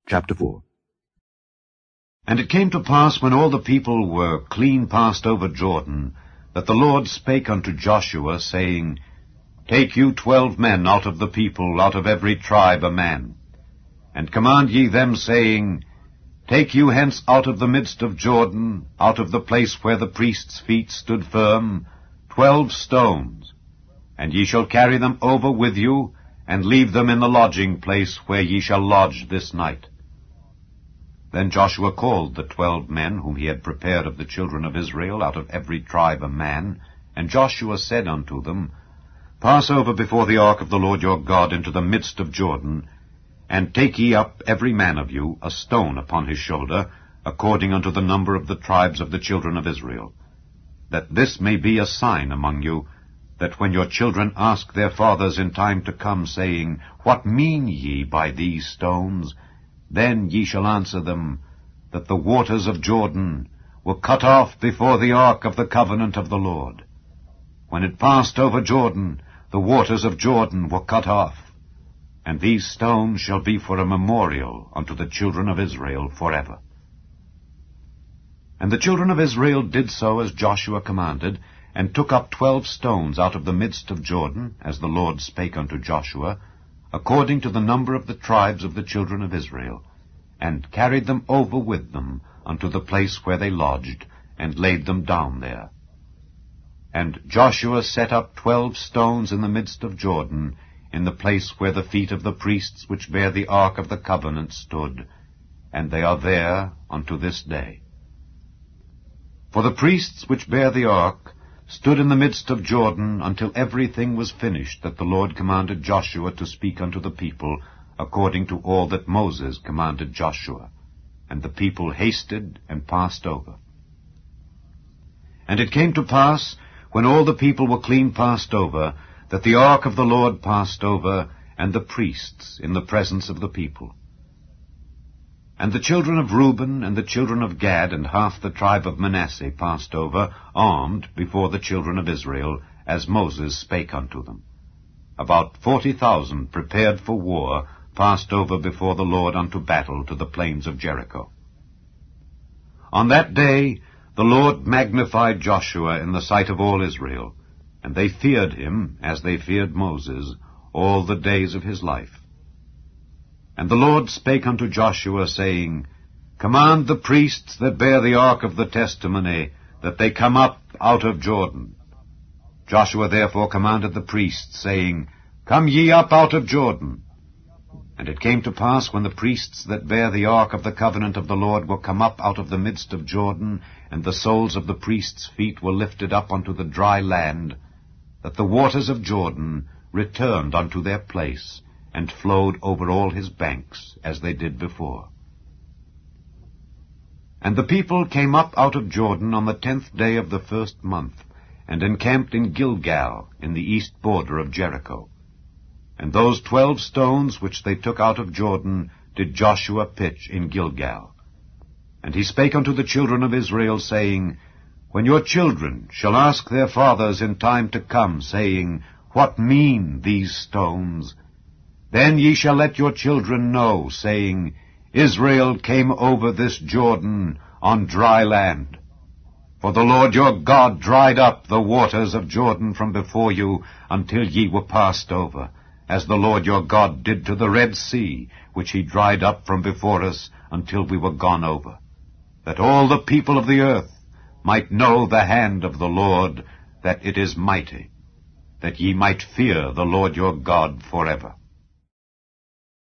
Chapter 4. And it came to pass, when all the people were clean passed over Jordan, that the Lord spake unto Joshua, saying, Take you 12 men out of the people, out of every tribe a man, and command ye them, saying, Take you hence out of the midst of Jordan, out of the place where the priests' feet stood firm, 12 stones, and ye shall carry them over with you, and leave them in the lodging place where ye shall lodge this night. Then Joshua called the 12 men whom he had prepared of the children of Israel, out of every tribe a man, and Joshua said unto them, Pass over before the ark of the Lord your God into the midst of Jordan, and take ye up every man of you a stone upon his shoulder, according unto the number of the tribes of the children of Israel, that this may be a sign among you, that when your children ask their fathers in time to come, saying, What mean ye by these stones? Then ye shall answer them, that the waters of Jordan were cut off before the ark of the covenant of the Lord. When it passed over Jordan, the waters of Jordan were cut off. And these stones shall be for a memorial unto the children of Israel forever. And the children of Israel did so as Joshua commanded, and took up 12 stones out of the midst of Jordan, as the Lord spake unto Joshua, according to the number of the tribes of the children of Israel, and carried them over with them unto the place where they lodged, and laid them down there. And Joshua set up 12 stones in the midst of Jordan, in the place where the feet of the priests which bear the ark of the covenant stood, and they are there unto this day. For the priests which bear the ark stood in the midst of Jordan until everything was finished that the Lord commanded Joshua to speak unto the people, according to all that Moses commanded Joshua. And the people hasted and passed over. And it came to pass, when all the people were clean passed over, that the ark of the Lord passed over, and the priests in the presence of the people. And the children of Reuben and the children of Gad and half the tribe of Manasseh passed over, armed before the children of Israel, as Moses spake unto them. About 40,000 prepared for war passed over before the Lord unto battle to the plains of Jericho. On that day the Lord magnified Joshua in the sight of all Israel, and they feared him as they feared Moses all the days of his life. And the Lord spake unto Joshua, saying, Command the priests that bear the ark of the testimony, that they come up out of Jordan. Joshua therefore commanded the priests, saying, Come ye up out of Jordan. And it came to pass, when the priests that bear the ark of the covenant of the Lord were come up out of the midst of Jordan, and the soles of the priests' feet were lifted up unto the dry land, that the waters of Jordan returned unto their place, and flowed over all his banks, as they did before. And the people came up out of Jordan on the 10th day of the 1st month, and encamped in Gilgal, in the east border of Jericho. And those 12 stones which they took out of Jordan did Joshua pitch in Gilgal. And he spake unto the children of Israel, saying, When your children shall ask their fathers in time to come, saying, What mean these stones? Then ye shall let your children know, saying, Israel came over this Jordan on dry land. For the Lord your God dried up the waters of Jordan from before you until ye were passed over, as the Lord your God did to the Red Sea, which he dried up from before us until we were gone over, that all the people of the earth might know the hand of the Lord, that it is mighty, that ye might fear the Lord your God forever.